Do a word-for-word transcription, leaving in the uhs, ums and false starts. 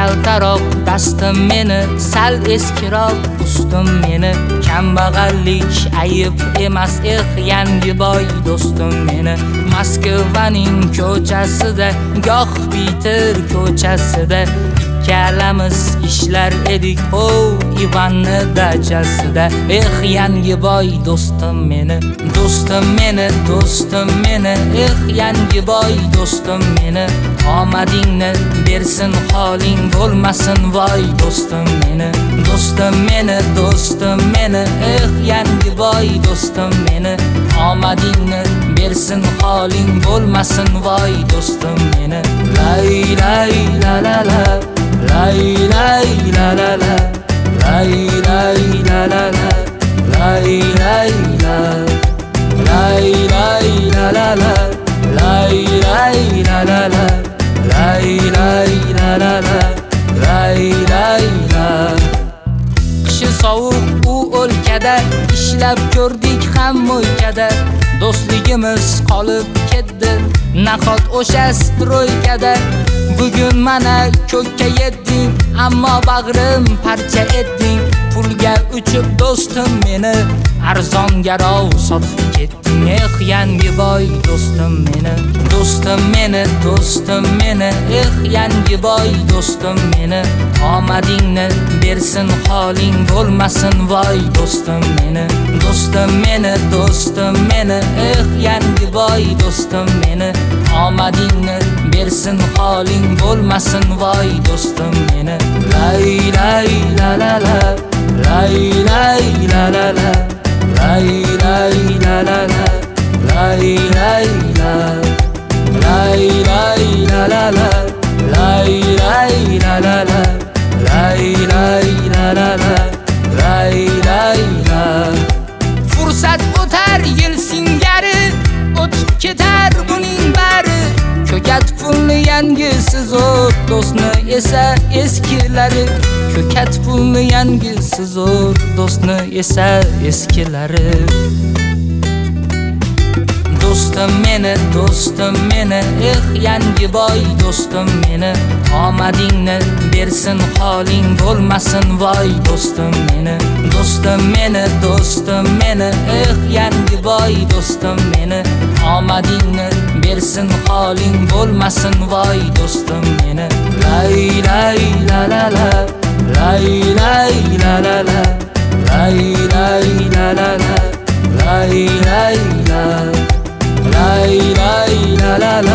kaltaroq dastim meni, sal eskiroq ustim meni. Kambag'allik ayib emas, eh yangi boy do'stim meni. Moskvaning ko'chasida, goh Peter ko'chasida ikkalamiz ishlar edik, o Ivanni dachasida. Eh yangi boy do'stim meni, do'stim meni, do'stim meni. Eh yangi boy do'stim meni. Omadingni bersin, holing bo'lmasin, voy do'stim meni. Do'stim meni, do'stim meni. Eh yangi boy do'stim meni. Omadingni bersin, holing bo'lmasin, voy do'stim meni. Lay lay la la la, lay lay la la la, lay lay la la la, lay lay la, lay lay la la la, lay lay la la la, lay lay la la la, lay lay la. Qishi sovuq u o'lkada, ishlab ko'rdik ham mo'ykada. Do'stligimiz qolib ketdi, nahot o'sha stroykada. Bugun mana ko'kka yetding, ammo bag'rim parcha etding. Pulga uchib do'stim meni, arzongaro sotib ketding. Eh yangi boy do'stim meni, do'stim meni, do'stim meni. Eh yangi boy do'stim meni. Omadingni bersin, holing bo'lmasin, voy do'stim meni. Do'stim meni, do'stim meni. Eh yangi boy do'stim meni. Omadingni bersin, holing bo'lmasin, voy do'stim meni. Lay lay la la la, lay lay la la la, lay lay la la la, lay lay la, lay lay la la la, lay lay la la la, lay lay la la la, lay lay la. Fursat o'tar yil singari, o'tib ketar buning bari. Ko'kat pulni yangisi zo'r, do'stni esa eskilari. Ko'kat pulni yangisi zo'r, do'stni esa eskilari. Do'stim meni, do'stim meni. Eh yangi boy do'stim meni. Omadingni bersin, holing bo'lmasin, voy do'stim meni. Do'stim meni, do'stim meni. Eh yangi boy do'stim meni. Omadingni bersin, holing bo'lmasin, voy do'stim meni. Lay lay la la la, lay lay la la la, lay lay la la la, lay lay la, lay lay la la la.